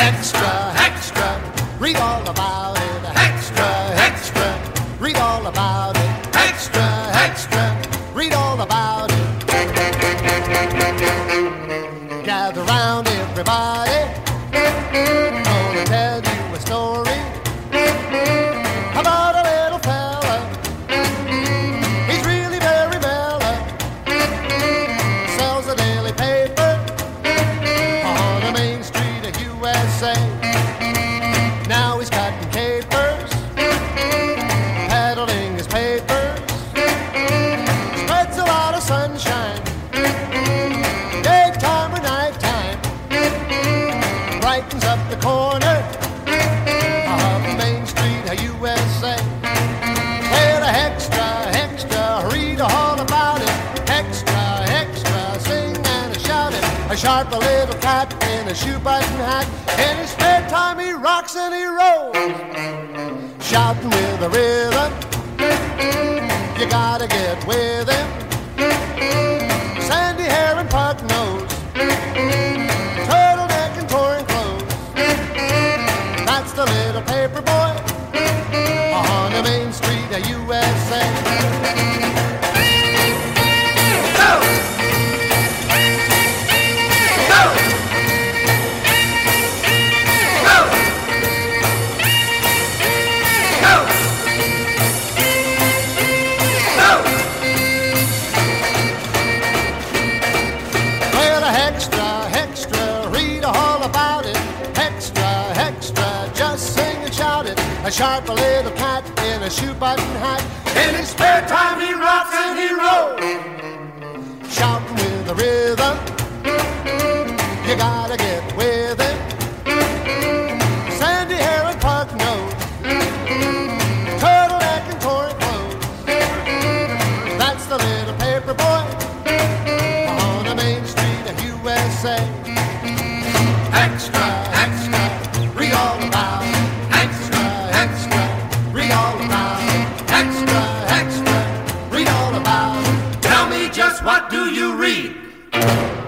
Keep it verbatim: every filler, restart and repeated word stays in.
Extra, extra, read all about it. Extra, extra, read all about it. Extra, extra, read all about it. Gather round, everybody. Gonna tell you a story about a little fella. He's really very mellow. Sells a daily paper on the main street of U S A. Now he's cutting capers, peddling his papers. Spreads a lot of sunshine, daytime or nighttime. Brightens up the corner of the main street of U S A. Well, extra, extra, read all about it. Extra, extra, sing and shout it. A sharp little cat in a shoe button hat. In his spare time he rocks and he rolls, shouting with a rhythm. You gotta get with him. Sandy hair and pug nose, turtleneck and torn clothes. That's the little paper boy on the main street of U S A. Go! Go! Go! Go! Go! Well, extra, extra, read all about it. Extra, extra, just sing and shout it. A sharp little cat in a shoe button hat. In his spare time he rocks and he rolls, shouting with a rhythm. You gotta get with him. Sandy hair and pug nose, turtleneck and torn clothes. That's the little paper boy on the main street of U S A. Extra, extra, read all about it. Extra, extra, read all about it. Extra, extra, read all about it. Tell me, just what do you read?